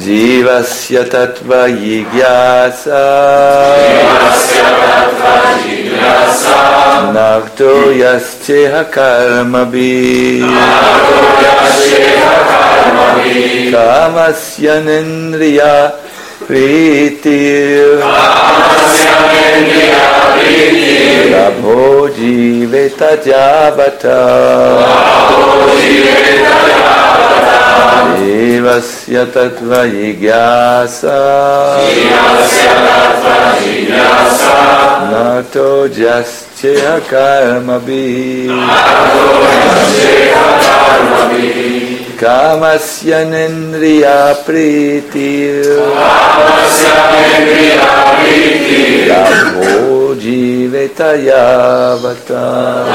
Jivasya tattva jigyasa Nakto yasceha karmabhi Kamasya nendriya Priti Labho jiveta javata Jivasya tattva jigyasa Nato jasceha karmabhi Kamasya nendriya priti Labho jiveta yavata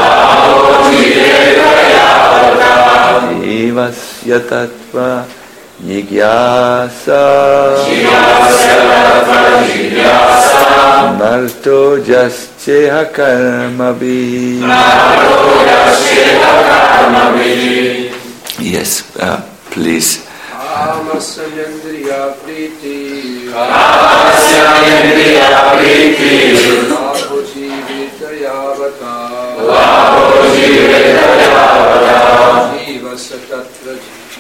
Jivasya tattva jigyasa Narto jasceha karmabhi. Yes, please. Kamasya nendriya priti Labho jiveta yavata Jivasya tattva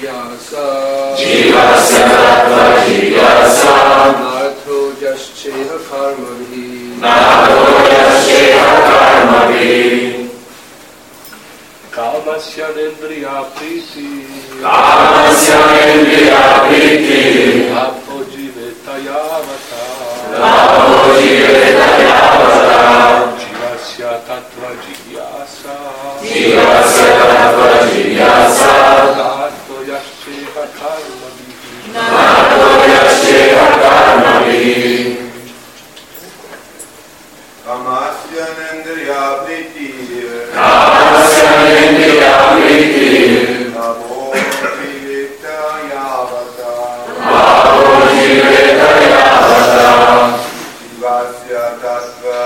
jigyasa Narto jasceha karmabhi Kamasya nendriya priti Labho jiveta yavata Jivasya tattva jigyasa Narto jasceha karmabhi Kamasya nendriya priti Labho jiveta yavata Jivasya tattva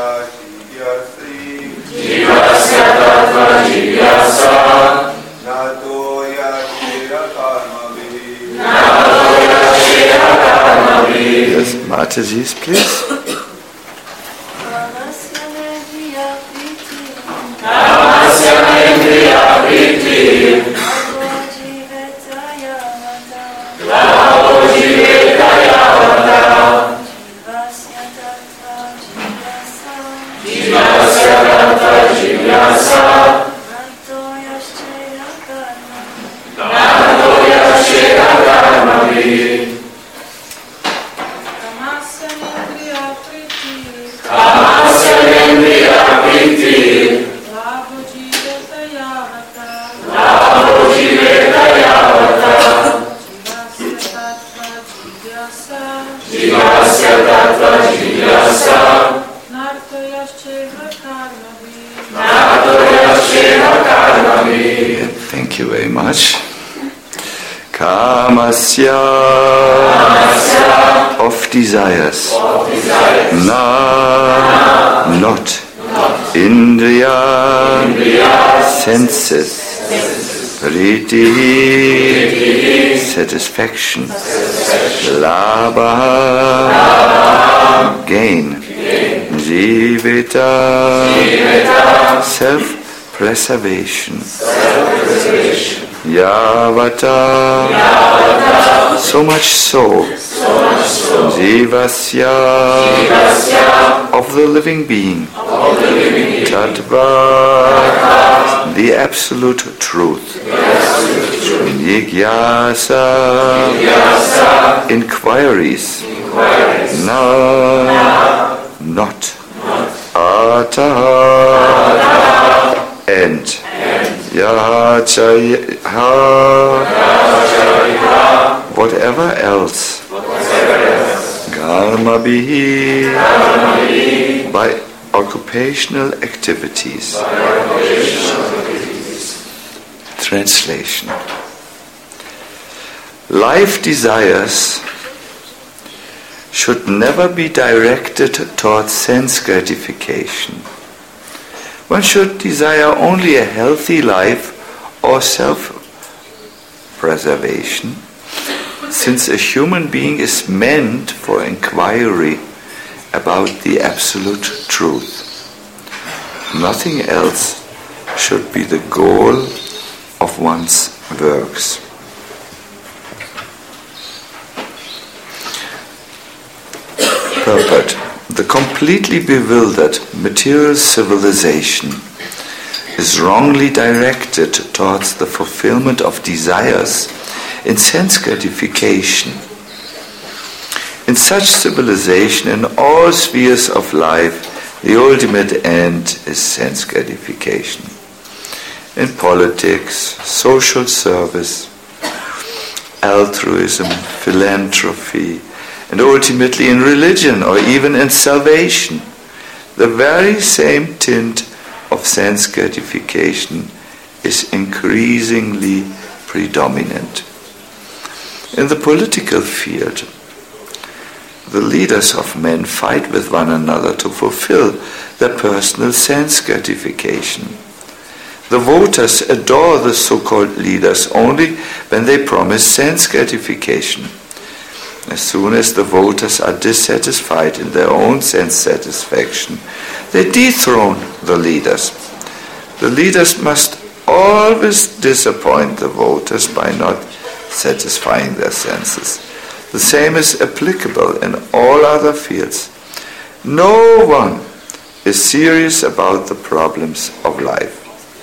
jigyasa Nato yasceha karmabhi. Yes, Mataji's, please. Thank you very much. Kamasya of desires. Not. Indriya, senses. Priti, satisfaction. Labha, gain. Jivita, self-preservation. Yavata, so much so. Jivasya, of the living being. Tattva, the absolute truth. Jigyasa, inquiries. Not. Ataha, and. Yachayaha, whatever else. Karmabhi, by occupational activities. Translation. Life desires should never be directed towards sense gratification. One should desire only a healthy life or self-preservation since a human being is meant for inquiry about the absolute truth. Nothing else should be the goal of one's works. Purport. The completely bewildered material civilization is wrongly directed towards the fulfillment of desires in sense gratification. In such civilization, in all spheres of life, the ultimate end is sense gratification. In politics, social service, altruism, philanthropy, and ultimately in religion or even in salvation, the very same tint of sense gratification is increasingly predominant. In the political field, the leaders of men fight with one another to fulfill their personal sense gratification. The voters adore the so-called leaders only when they promise sense gratification. As soon as the voters are dissatisfied in their own sense satisfaction, they dethrone the leaders. The leaders must always disappoint the voters by not satisfying their senses. The same is applicable in all other fields. No one is serious about the problems of life.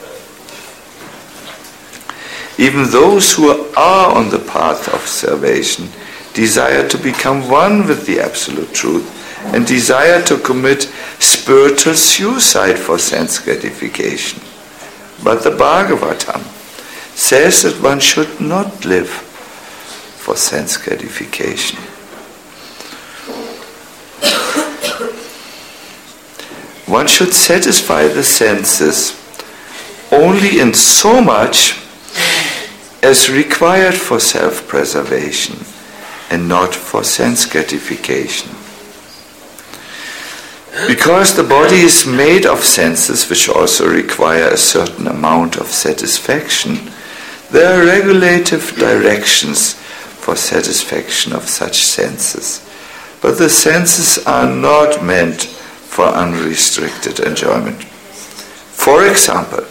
Even those who are on the path of salvation desire to become one with the absolute truth and desire to commit spiritual suicide for sense gratification. But the Bhagavatam says that one should not live for sense gratification. One should satisfy the senses only in so much as required for self-preservation and not for sense gratification. Because the body is made of senses which also require a certain amount of satisfaction, there are regulative directions for satisfaction of such senses. But the senses are not meant for unrestricted enjoyment. For example,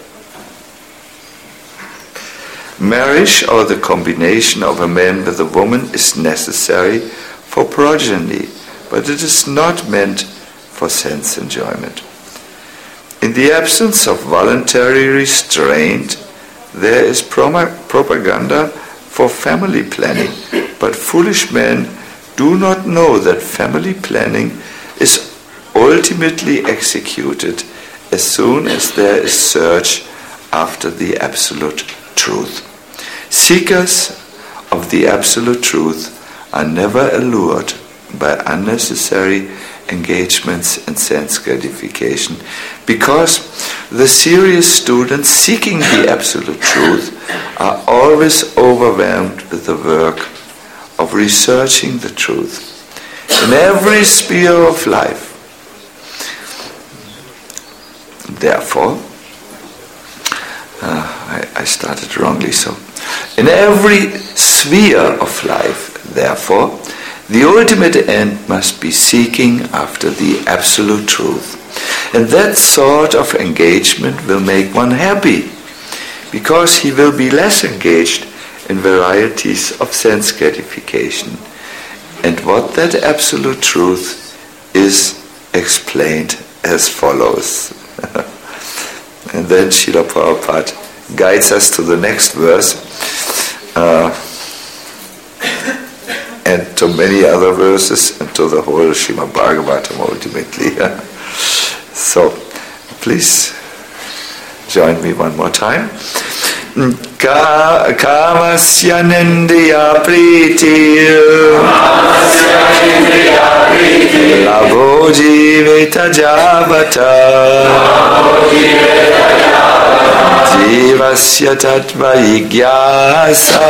marriage or the combination of a man with a woman is necessary for progeny, but it is not meant for sense enjoyment. In the absence of voluntary restraint, there is propaganda for family planning, but foolish men do not know that family planning is ultimately executed as soon as there is search after the absolute truth. Seekers of the absolute truth are never allured by unnecessary engagements in sense gratification, because the serious students seeking the absolute truth are always overwhelmed with the work of researching the truth in every sphere of life. Therefore, I started wrongly, so in every sphere of life, therefore, the ultimate end must be seeking after the absolute truth. And that sort of engagement will make one happy, because he will be less engaged in varieties of sense gratification. And what that absolute truth is explained as follows. And then Srila Prabhupada guides us to the next verse, and to many other verses, and to the whole Srimad Bhagavatam ultimately. So, please join me one more time. Kamasya nindriya priti labho jiveta javata jivasya tattva jigyasa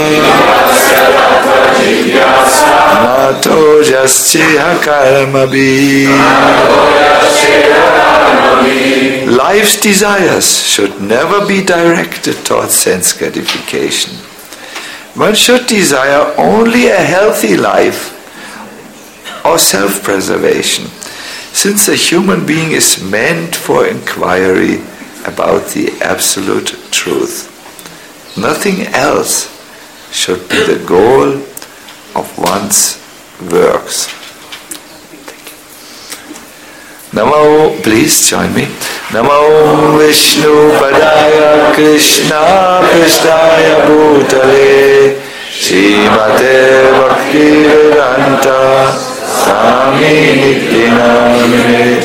nato jasya karmabhi. Life's desires should never be directed towards sense gratification, One should desire only a healthy life or self-preservation, since a human being is meant for inquiry about the absolute truth. Nothing else should be the goal of one's works. Namo, please join me. Namo Vishnu Padaya Krishna Krishnaya Bhutale Srimate Bhakti Vedanta Swami Nityanamine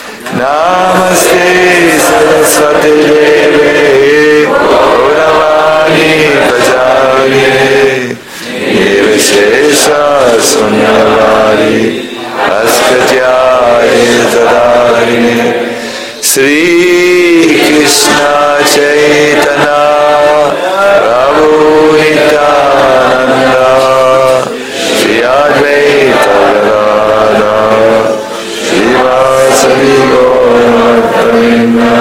Namaste Saraswati Deve Gauravani Prajane Nirvishesha Sunyavari Askatyari Tadharine Sri Krishna Chaitanya Prabhu Nityananda Sri Advaita Gadadhara Srivasadi Gauraparinda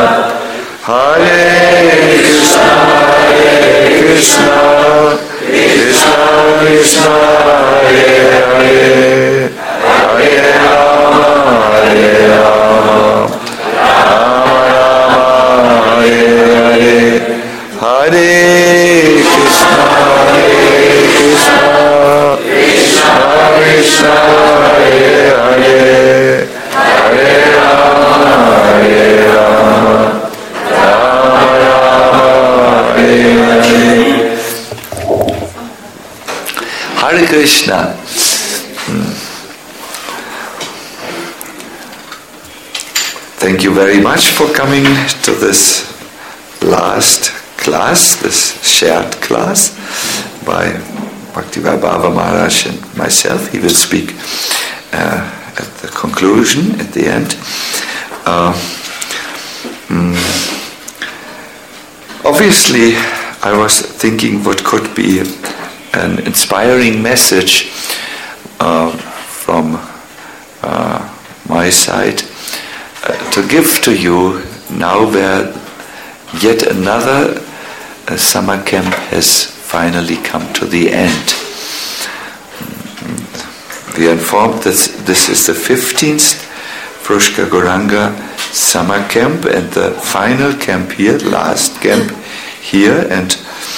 Hare Krishna Krishna Krishna Hare Hare Hare Rama Rama Hare Hare Krishna Krishna Hare Hare Hare Rama Rama Hare Hare. Hare Krishna. Thank you very much for coming to this last class, this shared class by Bhaktivedanta Maharaj and myself. He will speak at the conclusion, at the end. Obviously, I was thinking what could be an inspiring message from my side to give to you now where yet another summer camp has finally come to the end. We are informed that this is the 15th Frushka Gauranga summer camp and the final camp here, last camp here, and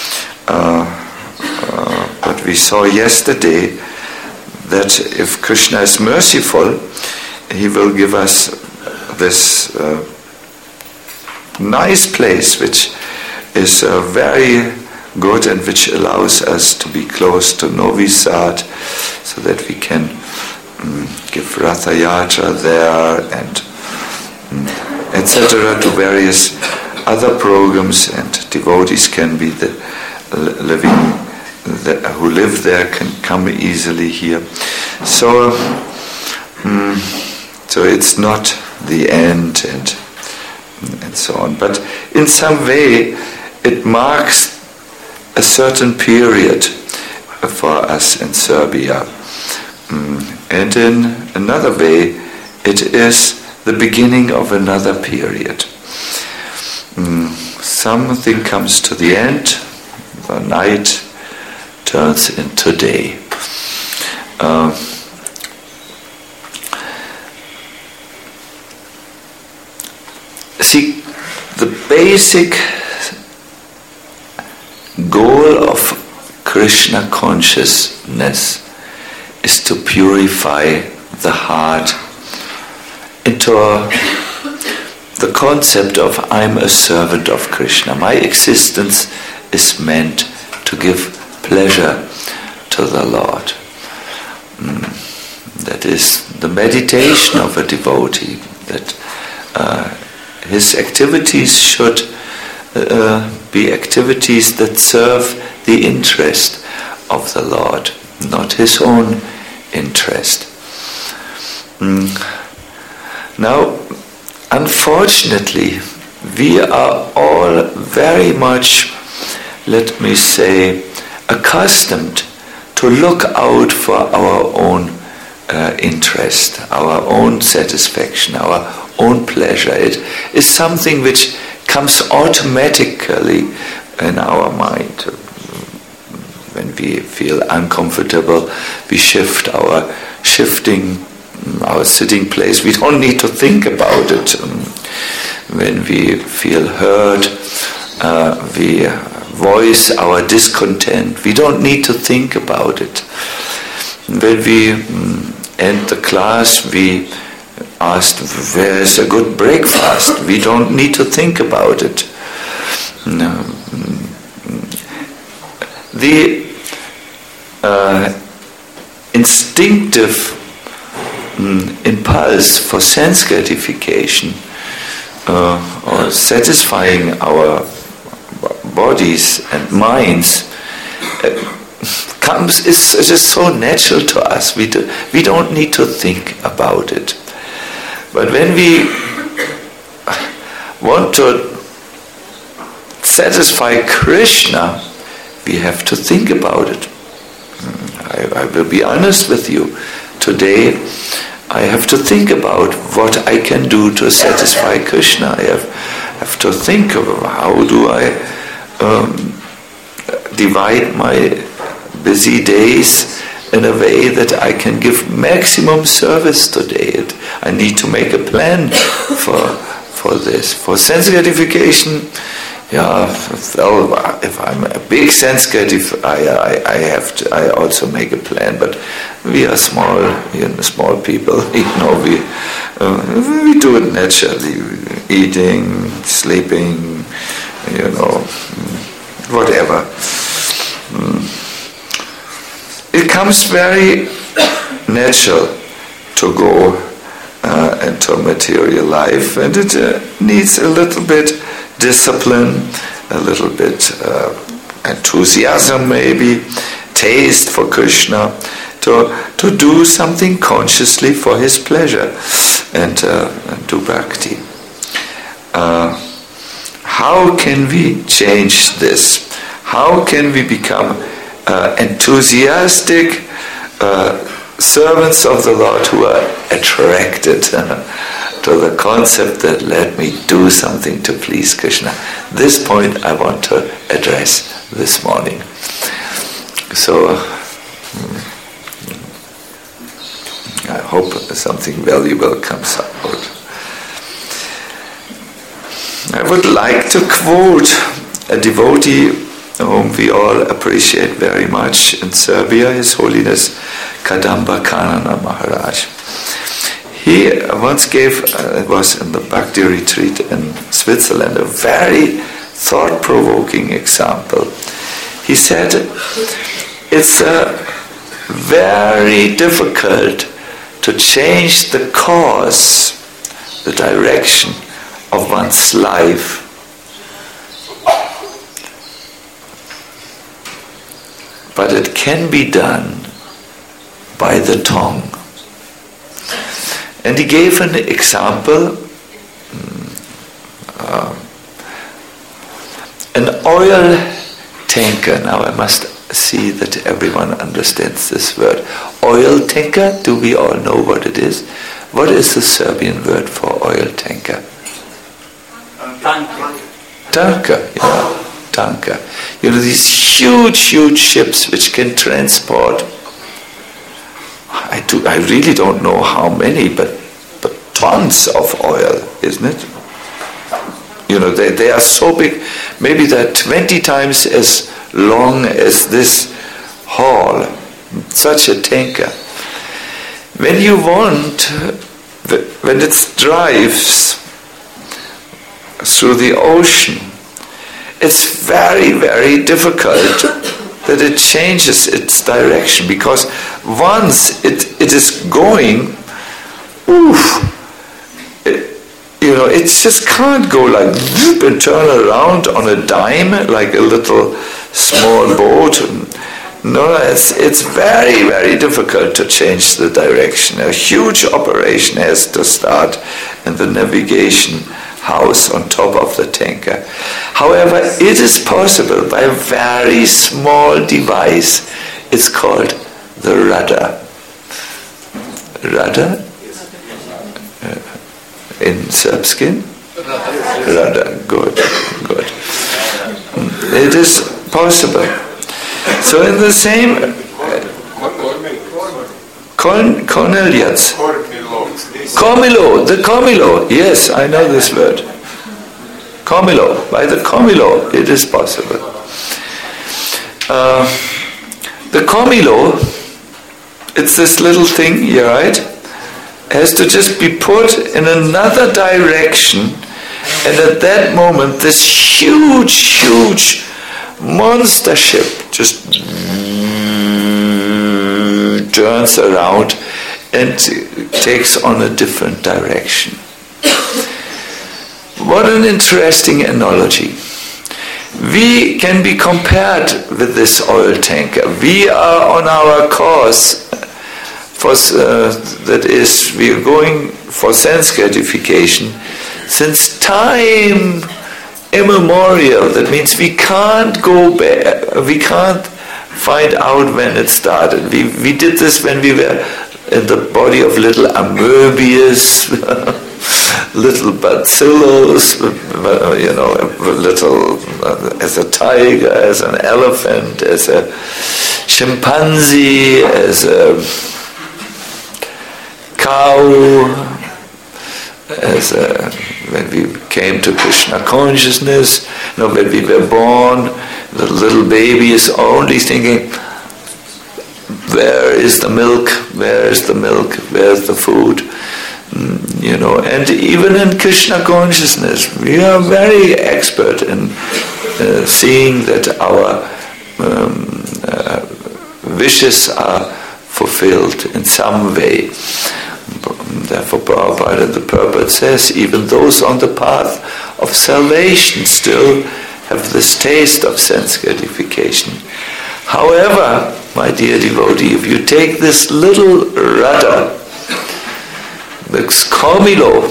but we saw yesterday that if Krishna is merciful, he will give us this nice place which is very good and which allows us to be close to Novi Sad so that we can give Ratha Yatra there and etc. to various other programs, and devotees can be who live there can come easily here. So it's not the end and so on. But in some way it marks a certain period for us in Serbia. And in another way it is the beginning of another period. Something comes to the end, the night turns into day. See, the basic goal of Krishna consciousness is to purify the heart into the concept of I'm a servant of Krishna. My existence is meant to give pleasure to the Lord. That is the meditation of a devotee, that his activities should be activities that serve the interest of the Lord, not his own interest. Now, unfortunately, we are all very much, let me say, accustomed to look out for our own interest, our own satisfaction, our own pleasure. It is something which comes automatically in our mind. when we feel uncomfortable, we shifting our sitting place. We don't need to think about it. When we feel hurt, we voice our discontent. We don't need to think about it. When we end the class, we asked, where's a good breakfast? We don't need to think about it. The instinctive impulse for sense gratification or satisfying our bodies and minds is just so natural to us. We don't need to think about it. But when we want to satisfy Krishna, we have to think about it. I will be honest with you. Today, I have to think about what I can do to satisfy Krishna. I have to think of how do I divide my busy days in a way that I can give maximum service today. I need to make a plan for this. For sense gratification, if I'm a big sense gratifier, I also make a plan. But we are small people. We do it naturally, eating, sleeping, whatever. It comes very natural to go into material life, and it needs a little bit discipline, a little bit enthusiasm, maybe taste for Krishna, to do something consciously for his pleasure and do bhakti. How can we change this? How can we become enthusiastic servants of the Lord who are attracted to the concept that let me do something to please Krishna? This point I want to address this morning. So I hope something valuable comes out. I would like to quote a devotee whom we all appreciate very much in Serbia, His Holiness Kadamba Kanana Maharaj. He once gave, it was in the Bhakti retreat in Switzerland, a very thought-provoking example. He said, it's very difficult to change the course, the direction of one's life. But it can be done by the tongue. And he gave an example, an oil tanker. Now I must see that everyone understands this word. Oil tanker, do we all know what it is? What is the Serbian word for oil tanker? Tanker, tanker. These huge ships which can transport, I really don't know how many, but tons of oil, isn't it? They are so big, maybe they're 20 times as long as this hall, such a tanker. When it drives through the ocean, it's very, very difficult that it changes its direction, because once it is going, it just can't go like whoop and turn around on a dime like a little small boat. No, it's very, very difficult to change the direction. A huge operation has to start in the navigation house on top of the tanker. However, it is possible by a very small device. It's called the rudder. Rudder? In Serbskin? Rudder. Good. It is possible. So in the same Cornelius. Comilo, the Comilo. Yes, I know this word. Comilo. By the Comilo, it is possible. The Comilo, it's this little thing, you're right, has to just be put in another direction, and at that moment this huge monster ship just turns around and takes on a different direction. What an interesting analogy. We can be compared with this oil tanker. We are on our course for that is, we are going for sense gratification since time immemorial. That means we can't go back. We can't find out when it started. We did this when we were in the body of little amoebius, little bacillus, little as a tiger, as an elephant, as a chimpanzee, as a cow, when we came to Krishna consciousness, when we were born, the little baby is only thinking, where is the milk? Where is the milk? Where is the food? And even in Krishna consciousness, we are very expert in seeing that our wishes are fulfilled in some way. Therefore, Prabhupada in the purport says, even those on the path of salvation still have this taste of sense gratification. However, my dear devotee, if you take this little rudder, this comilo,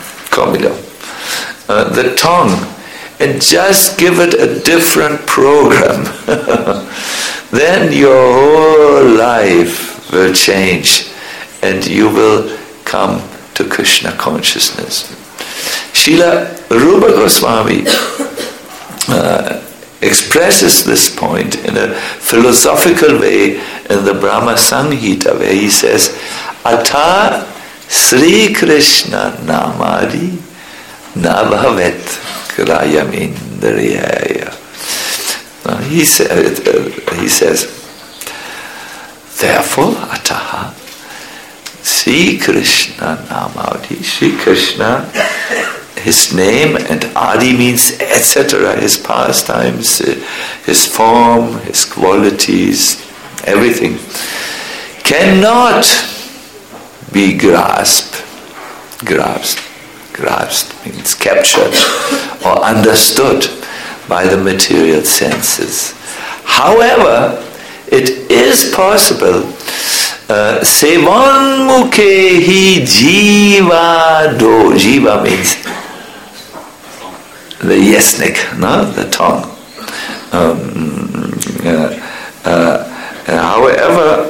the tongue, and just give it a different program, then your whole life will change and you will come to Krishna consciousness. Srila Rupa Goswami expresses this point in a philosophical way in the Brahma Samhita, where he says, Atha Sri Krishna Namadi Nabhavet Krayamindriyaya. He says, therefore, Ataha Sri Krishna Namadi, Sri Krishna, his name, and Adi means etc., his pastimes, his form, his qualities, everything, cannot be grasped means captured or understood by the material senses. However, it is possible. Sevan mukhehi jiva do. Jiva means the yesnik, no? The tongue. However,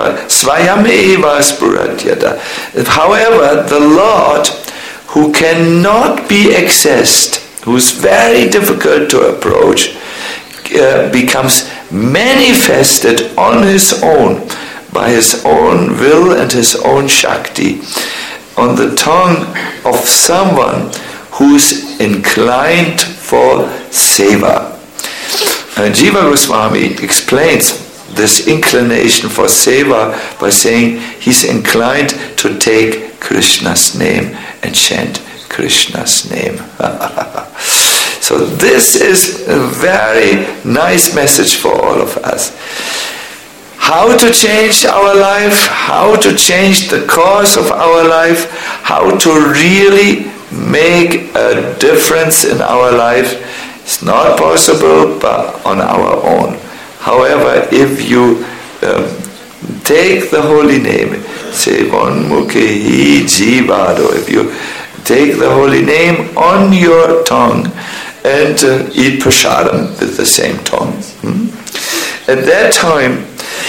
however, the Lord, who cannot be accessed, who's very difficult to approach, becomes manifested on his own, by his own will and his own Shakti, on the tongue of someone who's inclined for seva. And Jiva Goswami explains this inclination for seva by saying he's inclined to take Krishna's name and chant Krishna's name. So this is a very nice message for all of us. How to change our life, how to change the course of our life, how to really make a difference in our life. It's not possible but on our own. However, if you take the holy name, say Vanmukhi Jivado, if you take the holy name on your tongue and eat prasadam with the same tongue. At that time,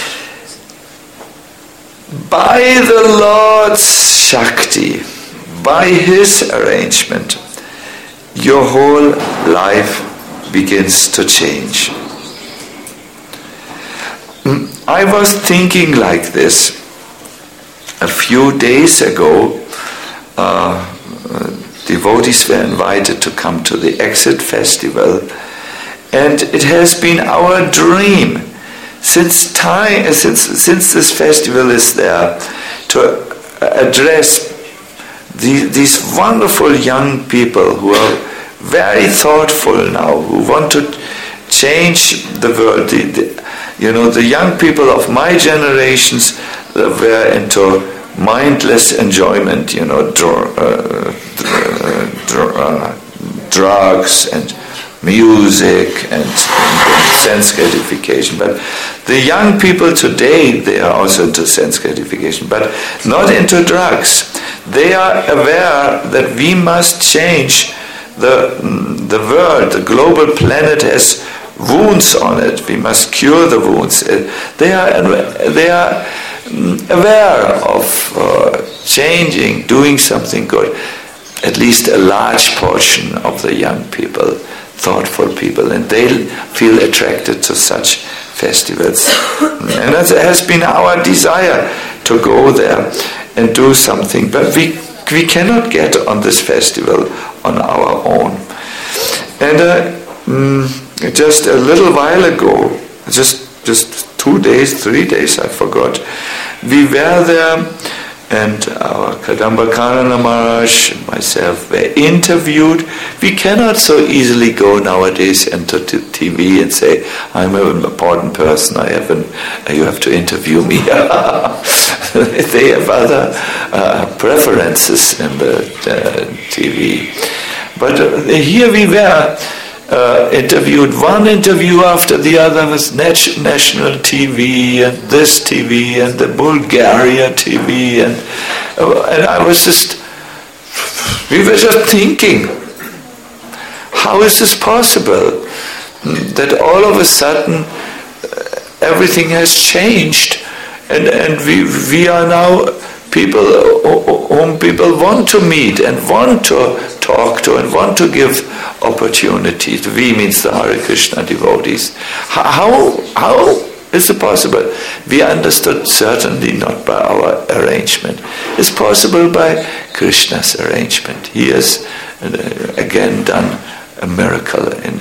by the Lord's Shakti, by His arrangement, your whole life begins to change. I was thinking like this. A few days ago, devotees were invited to come to the Exit Festival, and it has been our dream since this festival is there to address these wonderful young people who are very thoughtful now, who want to change the world. The young people of my generations were into mindless enjoyment, drugs and music and sense gratification. But the young people today, they are also into sense gratification, but not into drugs. They are aware that we must change the world. The global planet has wounds on it. We must cure the wounds. They are aware of changing, doing something good. At least a large portion of the young people, thoughtful people, and they feel attracted to such festivals. And it has been our desire to go there and do something, but we cannot get on this festival on our own. And just a little while ago, just 2 days, 3 days, I forgot, we were there, and our Kadamba Karana Maharaj and myself were interviewed. We cannot so easily go nowadays into TV and say, I'm an important person, you have to interview me. They have other preferences in the TV. But here we were interviewed, one interview after the other with national TV and this TV and the Bulgaria TV, and I was we were just thinking, how is this possible that all of a sudden everything has changed, and we are now people whom people want to meet and want to talk to and want to give opportunities. We means the Hare Krishna devotees. How is it possible? We understood certainly not by our arrangement. It's possible by Krishna's arrangement. He has again done a miracle in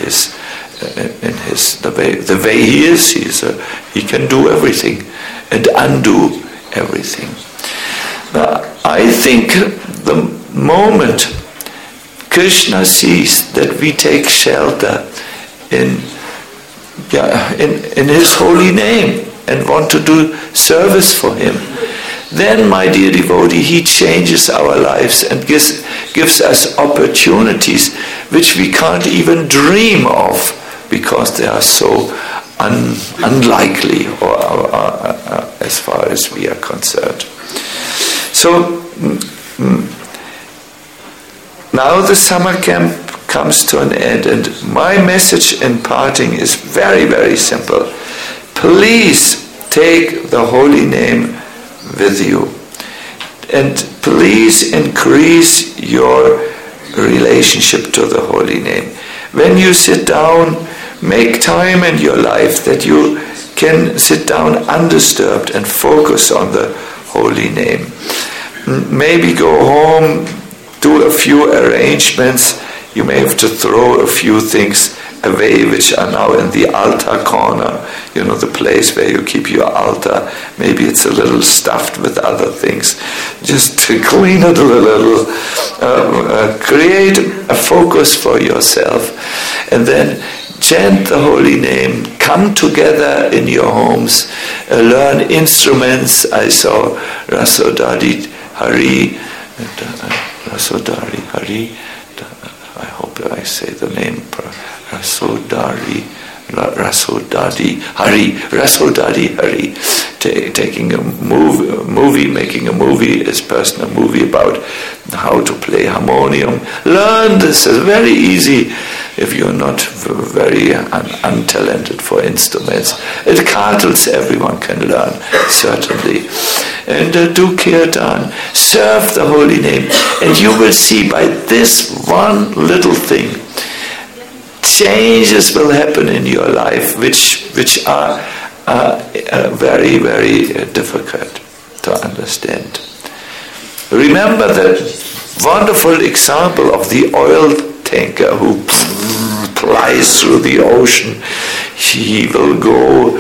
the way he is. He can do everything and undo everything. Now, I think the moment Krishna sees that we take shelter in his holy name and want to do service for him, then, my dear devotee, he changes our lives and gives us opportunities which we can't even dream of, because they are so unlikely, or as far as we are concerned. So now the summer camp comes to an end, and my message in parting is very, very simple. Please take the holy name with you, and please increase your relationship to the holy name. When you sit down, make time in your life that you can sit down undisturbed and focus on the holy name. Maybe go home, do a few arrangements. You may have to throw a few things away which are now in the altar corner, the place where you keep your altar. Maybe it's a little stuffed with other things. Just to clean it a little, create a focus for yourself, and then chant the holy name, come together in your homes, learn instruments. I saw Rasodari Hari, I hope I say the name, Rasodari Hari, taking a movie, making a movie, his personal movie about how to play harmonium. Learn this, is very easy if you're not very untalented for instruments. At Kartals everyone can learn, certainly. And do kirtan, serve the holy name, and you will see by this one little thing, changes will happen in your life which are very, very difficult to understand. Remember that wonderful example of the oil tanker who plies through the ocean. He will go,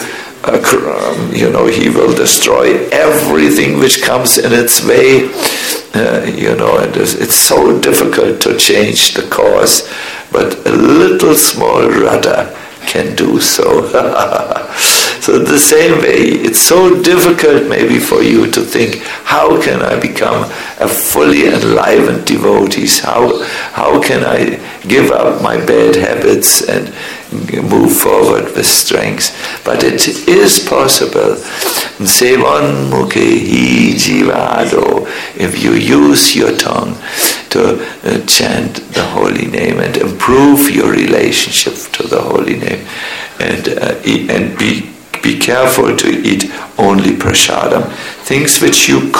he will destroy everything which comes in its way, and it's so difficult to change the course, but a little small rudder can do so. So the same way, it's so difficult maybe for you to think, how can I become a fully enlivened devotee? How can I give up my bad habits and move forward with strength? But it is possible. Sevan mukhi jivado. If you use your tongue to chant the holy name and improve your relationship to the holy name, and be careful to eat only prasadam, things which you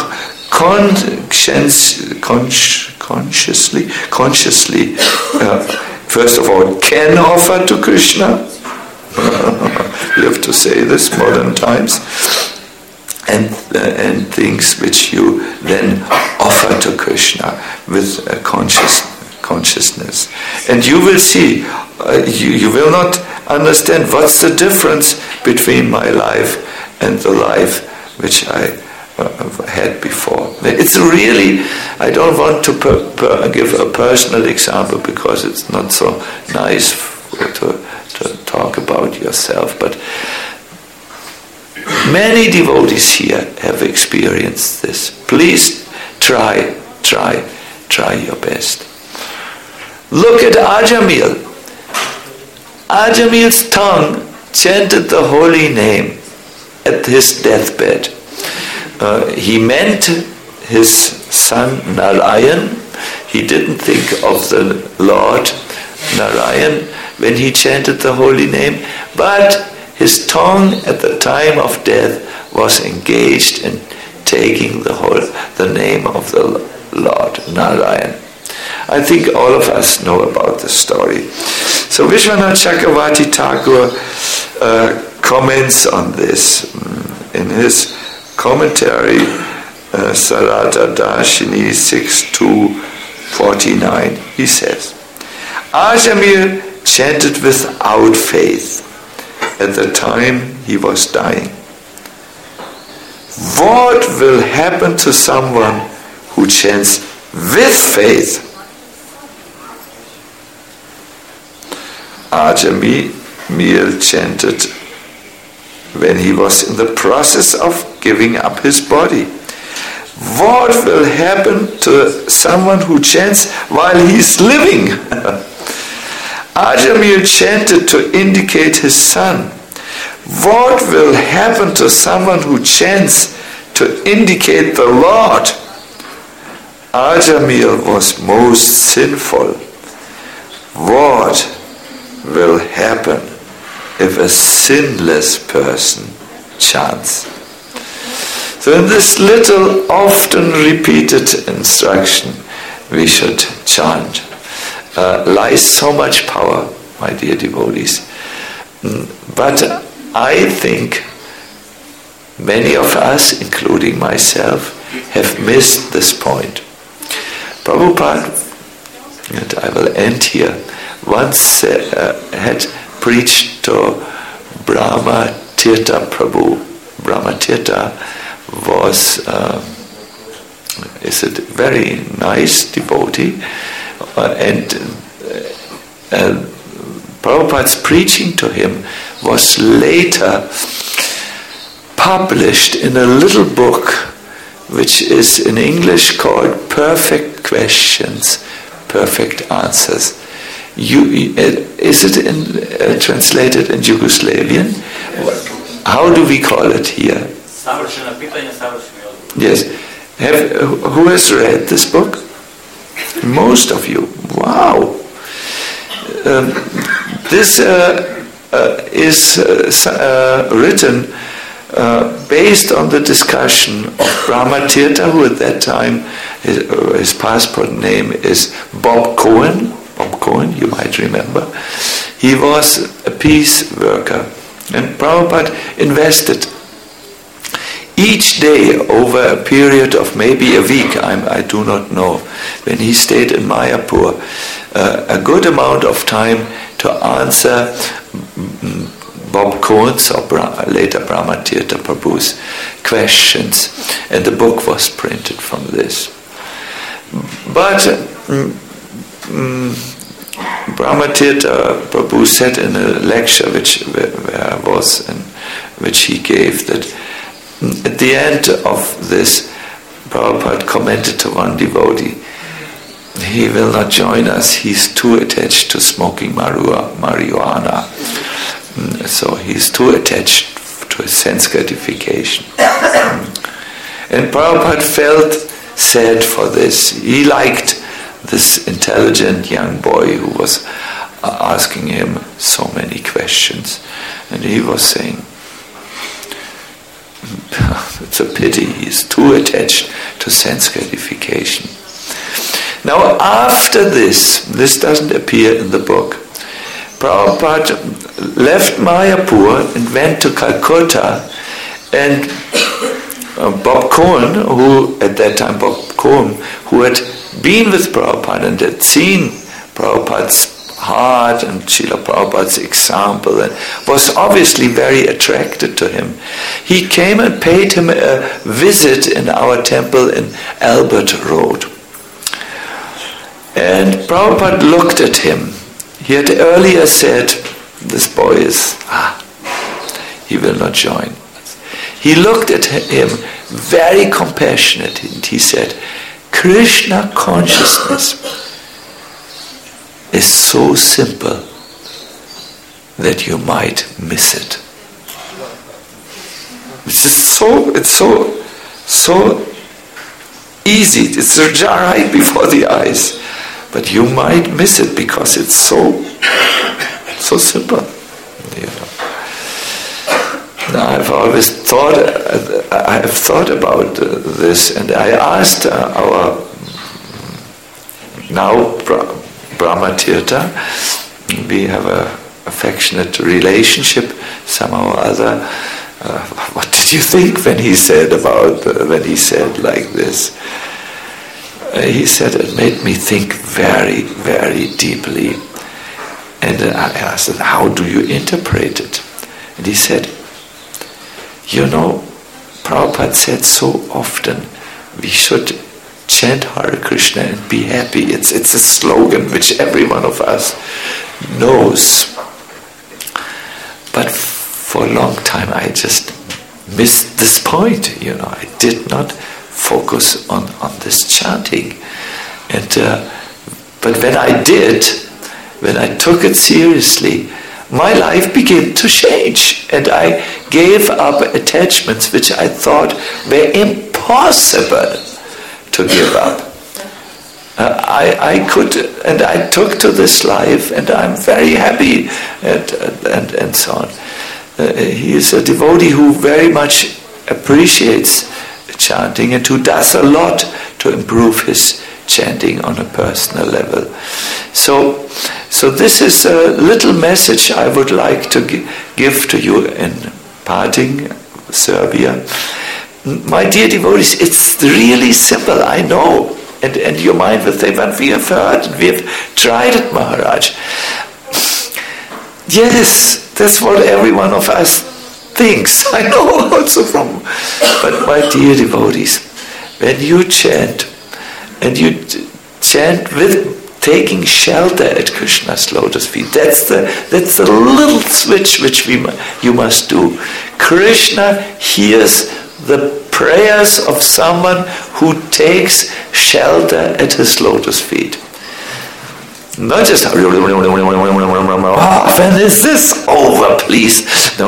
consciously, first of all, can offer to Krishna. We have to say this modern times, and things which you then offer to Krishna with consciousness, and you will see. You will not understand what's the difference between my life and the life which I had before. It's really, I don't want to give a personal example because it's not so nice to talk about yourself, but many devotees here have experienced this. Please try your best. Look at Ajamil. Ajamil's tongue chanted the holy name at his deathbed. He meant his son Narayan. He didn't think of the Lord Narayan when he chanted the holy name, but his tongue at the time of death was engaged in taking the name of the Lord Narayan. I think all of us know about the story. So Vishwanath Chakravarti Thakur comments on this in his commentary, Sarada Darshini 6.2.49. He says, Ajamil chanted without faith at the time he was dying. What will happen to someone who chants with faith? Ajamil chanted when he was in the process of giving up his body. What will happen to someone who chants while he's living? Ajamil chanted to indicate his son. What will happen to someone who chants to indicate the Lord? Ajamil was most sinful. What will happen if a sinless person chants? So in this little, often repeated instruction, we should chant, lies so much power, my dear devotees. But I think many of us, including myself, have missed this point. Prabhupada, and I will end here, once had preached to Brahmatirtha Prabhu. Brahmatirtha is a very nice devotee, and Prabhupada's preaching to him was later published in a little book which is in English called Perfect Questions, Perfect Answers. Is it translated in Yugoslavian? How do we call it here? Yes. Who has read this book? Most of you. Wow. This is written based on the discussion of Brahmatirtha, who at that time, his passport name is Bob Cohen. Bob Cohen, you might remember. He was a peace worker And Prabhupada invested each day over a period of maybe a week, I do not know, when he stayed in Mayapur, a good amount of time to answer Bob Cohen's or later Brahmatirtha Prabhu's questions, and the book was printed from this. But Brahmatirtha Prabhu said in a lecture which he gave that at the end of this, Prabhupada commented to one devotee, he will not join us, he's too attached to smoking marijuana. So he's too attached to his sense gratification. And Prabhupada felt sad for this. He liked this intelligent young boy who was asking him so many questions. And he was saying, it's a pity, he's too attached to sense gratification. Now after this doesn't appear in the book, Prabhupada left Mayapur and went to Calcutta, and Bob Cohen, who had been with Prabhupada and had seen Prabhupada's heart and Srila Prabhupada's example and was obviously very attracted to him. He came and paid him a visit in our temple in Albert Road. And Prabhupada looked at him. He had earlier said, this boy he will not join. He looked at him very compassionate and he said, Krishna consciousness is so simple that you might miss it. It's so easy. It's right before the eyes. But you might miss it because it's so simple. Now I've thought about this, and I asked our now Brahmatirtha, we have an affectionate relationship somehow or other. What did you think when he said like this? He said, it made me think very, very deeply. And I asked him, how do you interpret it? And he said, Prabhupada said so often, we should chant Hare Krishna and be happy. It's a slogan which every one of us knows. But for a long time I just missed this point. I did not focus on this chanting. And but when I took it seriously, my life began to change, and I gave up attachments which I thought were impossible to give up. I could, and I took to this life, and I'm very happy, and so on. He is a devotee who very much appreciates chanting and who does a lot to improve his chanting on a personal level. So this is a little message I would like to give to you in parting Serbia. My dear devotees, it's really simple, I know. And your mind will say, but we have heard and we have tried it, Maharaj. Yes, that's what every one of us thinks. I know also from. But my dear devotees, when you chant, and you chant with taking shelter at Krishna's lotus feet, that's the little switch which you must do. Krishna hears the prayers of someone who takes shelter at his lotus feet. Not just, when is this over, please?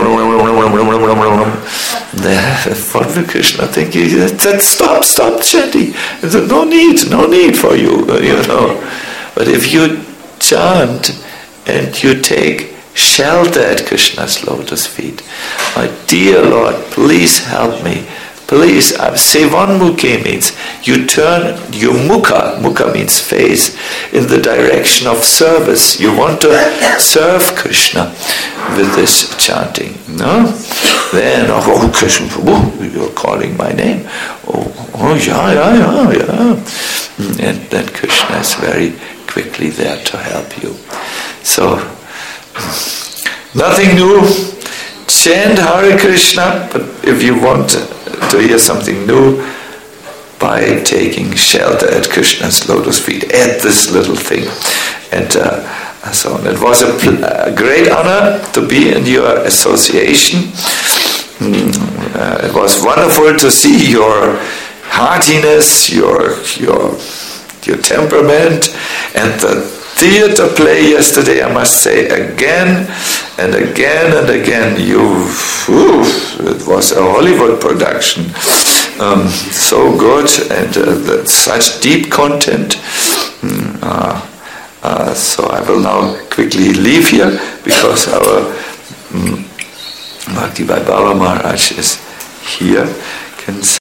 What will Krishna think? He said, stop chanting. Said, no need for you, But if you chant and you take shelter at Krishna's lotus feet, my dear Lord, please help me. please, Sevanmukhe means you turn your mukha means face, in the direction of service. You want to serve Krishna with this chanting, no? Then, oh Krishna, you're calling my name. Oh, yeah. And then Krishna is very quickly there to help you. So, nothing new. Chant Hare Krishna, but if you want to hear something new, by taking shelter at Krishna's lotus feet, at this little thing. And so on. It was a great honor to be in your association. It was wonderful to see your heartiness, your temperament, and the theater play yesterday, I must say, again and again and again. It was a Hollywood production. So good, and such deep content. So I will now quickly leave here, because our Bhakti Baba Maharaj is here.